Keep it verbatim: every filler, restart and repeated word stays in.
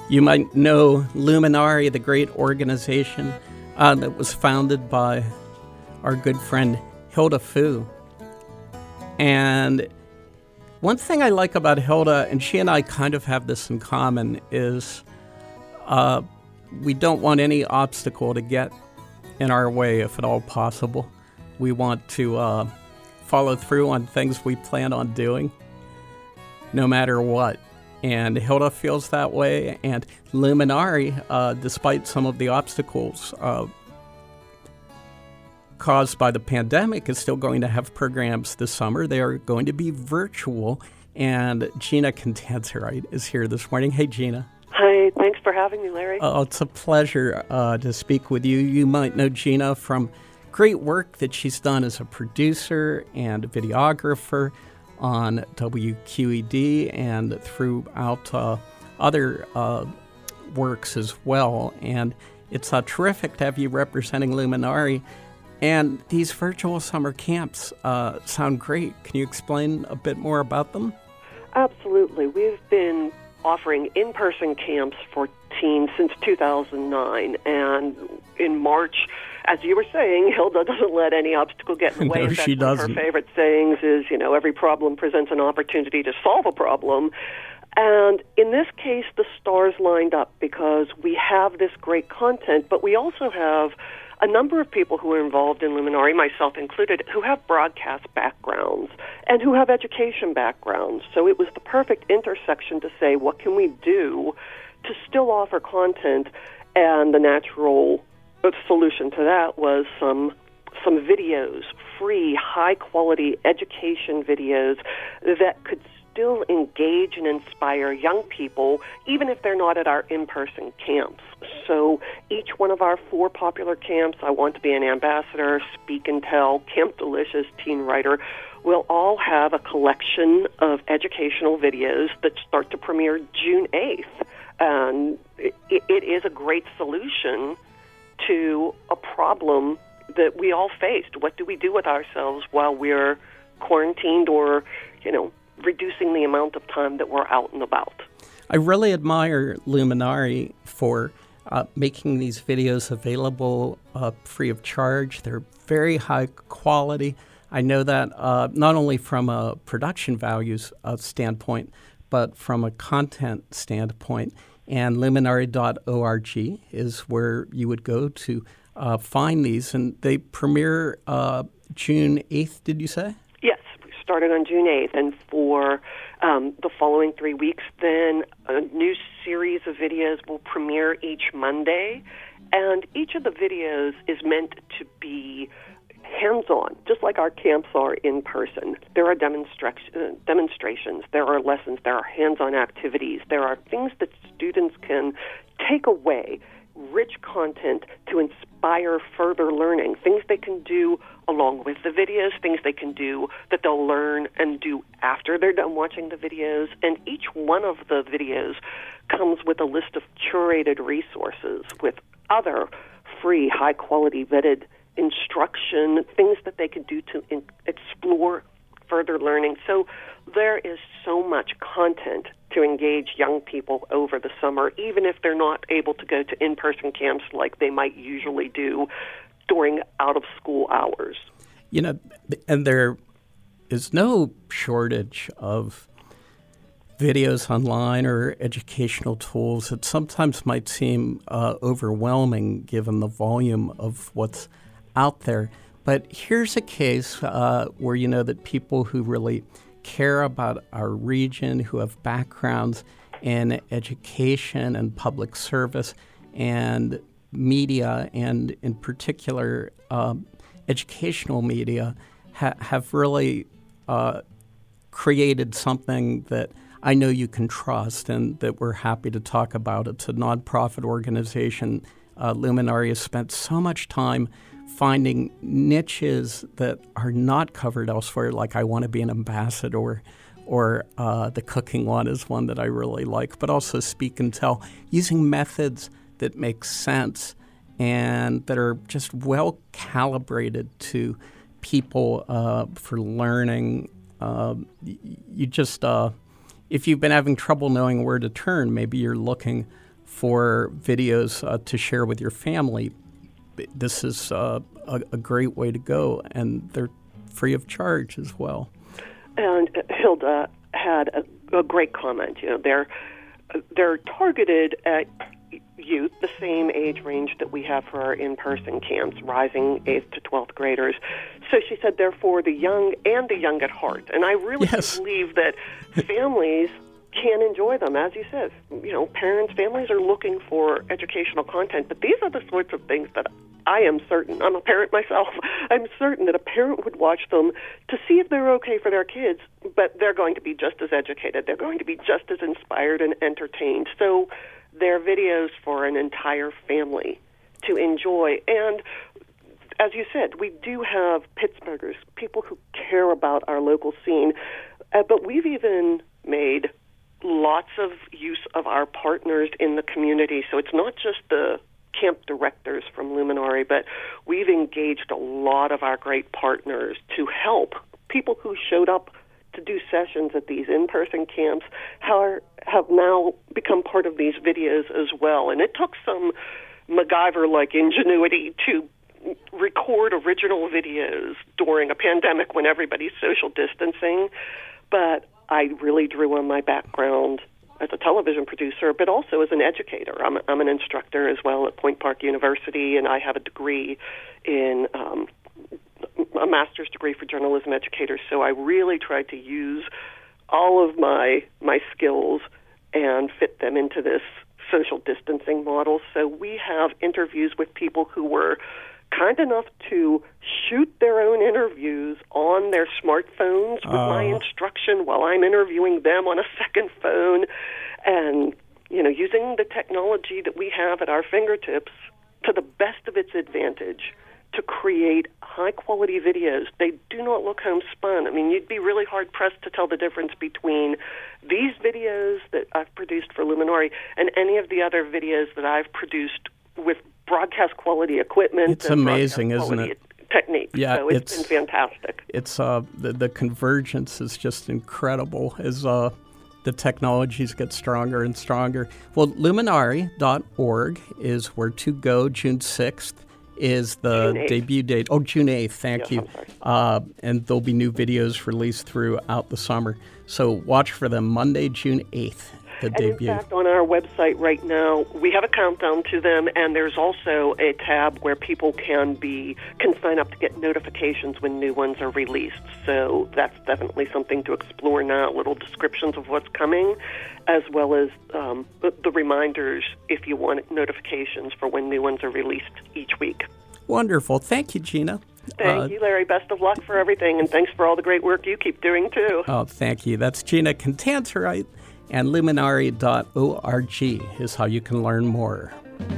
You might know Luminary, the great organization uh, that was founded by our good friend Hilda Fu. And one thing I like about Hilda, and she and I kind of have this in common, is uh, we don't want any obstacle to get in our way, if at all possible. We want to uh, follow through on things we plan on doing, no matter what. And Hilda feels that way, and Luminary, uh, despite some of the obstacles uh, caused by the pandemic, is still going to have programs this summer. They are going to be virtual, and Gina Contanzarite is here this morning. Hey, Gina. Hi, thanks for having me, Larry. Oh, it's a pleasure uh, to speak with you. You might know Gina from great work that she's done as a producer and a videographer on W Q E D and throughout uh, other uh, works as well. And it's uh, terrific to have you representing Luminary. And these virtual summer camps uh, sound great. Can you explain a bit more about them? Absolutely. We've been offering in-person camps for teens since two thousand nine. And in March, as you were saying, Hilda doesn't let any obstacle get in the way. No, in fact, she doesn't. One of her favorite sayings is, you know, every problem presents an opportunity to solve a problem. And in this case, the stars lined up because we have this great content, but we also have a number of people who are involved in Luminary, myself included, who have broadcast backgrounds and who have education backgrounds. So it was the perfect intersection to say, what can we do to still offer content? And the natural solution to that was some some videos, free, high-quality education videos that could still engage and inspire young people, even if they're not at our in-person camps. So each one of our four popular camps, I Want to Be an Ambassador, Speak and Tell, Camp Delicious, Teen Writer, will all have a collection of educational videos that start to premiere June eighth. And it, it is a great solution to a problem that we all faced. What do we do with ourselves while we're quarantined or, you know, reducing the amount of time that we're out and about? I really admire Luminary for uh, making these videos available uh, free of charge. They're very high quality. I know that uh, not only from a production values uh, standpoint, but from a content standpoint. And luminary dot org is where you would go to uh, find these. And they premiere uh, June eighth, did you say? Yes, we started on June eighth. And for um, the following three weeks, then a new series of videos will premiere each Monday. And each of the videos is meant to be hands-on, just like our camps are in person. There are demonstra- uh, demonstrations, there are lessons, there are hands-on activities, there are things that students can take away, rich content to inspire further learning, things they can do along with the videos, things they can do that they'll learn and do after they're done watching the videos. And each one of the videos comes with a list of curated resources with other free, high-quality, vetted instruction, things that they can do to in- explore further learning. So there is so much content to engage young people over the summer, even if they're not able to go to in-person camps like they might usually do during out-of-school hours. You know, and there is no shortage of videos online or educational tools that sometimes might seem uh, overwhelming given the volume of what's out there. But here's a case uh, where you know that people who really care about our region, who have backgrounds in education and public service and media, and in particular um, educational media, ha- have really uh, created something that I know you can trust and that we're happy to talk about. It's a nonprofit organization. Uh, Luminary has spent so much time finding niches that are not covered elsewhere, like I Want to Be an Ambassador, or uh, the cooking one is one that I really like, but also Speak and Tell, using methods that make sense and that are just well calibrated to people uh, for learning. Uh, you just, uh, if you've been having trouble knowing where to turn, maybe you're looking for videos uh, to share with your family, this is uh, a, a great way to go, and they're free of charge as well. And Hilda had a, a great comment. You know, they're they're targeted at youth, the same age range that we have for our in-person camps, rising eighth to twelfth graders. So she said, therefore, the young and the young at heart. And I really yes. believe that families can enjoy them. As you said, you know, parents, families are looking for educational content, but these are the sorts of things that I am certain, I'm a parent myself, I'm certain that a parent would watch them to see if they're okay for their kids, but they're going to be just as educated. They're going to be just as inspired and entertained. So they're videos for an entire family to enjoy. And as you said, we do have Pittsburghers, people who care about our local scene, uh, but we've even made lots of use of our partners in the community. So it's not just the camp directors from Luminary, but we've engaged a lot of our great partners to help people who showed up to do sessions at these in-person camps are, have now become part of these videos as well. And it took some MacGyver-like ingenuity to record original videos during a pandemic when everybody's social distancing, but I really drew on my background as a television producer, but also as an educator. I'm, I'm an instructor as well at Point Park University, and I have a degree in um, a master's degree for journalism educators. So I really tried to use all of my my skills and fit them into this social distancing model. So we have interviews with people who were kind enough to shoot their own interviews on their smartphones with uh. my instruction while I'm interviewing them on a second phone, and, you know, using the technology that we have at our fingertips to the best of its advantage to create high-quality videos. They do not look homespun. I mean, you'd be really hard-pressed to tell the difference between these videos that I've produced for Luminary and any of the other videos that I've produced with broadcast quality equipment. It's amazing, isn't it? Technique. Yeah, so it's, it's been fantastic. It's uh, the the convergence is just incredible as uh, the technologies get stronger and stronger. Well, luminary dot org is where to go. June sixth is the debut date. Oh, June eighth. Thank yes, you. Uh, and there'll be new videos released throughout the summer. So watch for them Monday, June eighth. The and debut. In fact, on our website right now, we have a countdown to them, and there's also a tab where people can be can sign up to get notifications when new ones are released. So that's definitely something to explore now, little descriptions of what's coming, as well as um, the, the reminders if you want notifications for when new ones are released each week. Wonderful. Thank you, Gina. Thank uh, you, Larry. Best of luck for everything, and thanks for all the great work you keep doing, too. Oh, thank you. That's Gina Contanterite. And luminary dot org is how you can learn more.